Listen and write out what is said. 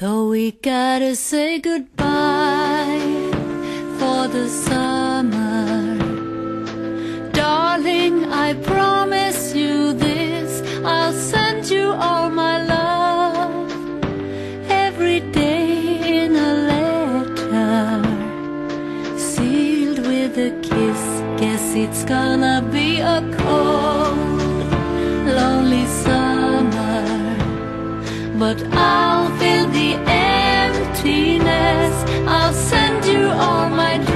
Though we gotta say goodbye for the summer, darling, I promise you this, I'll send you all my love every day in a letter, sealed with a kiss. Guess it's gonna be a cold, lonely summer, but I'll fill the emptiness. I'll send you all my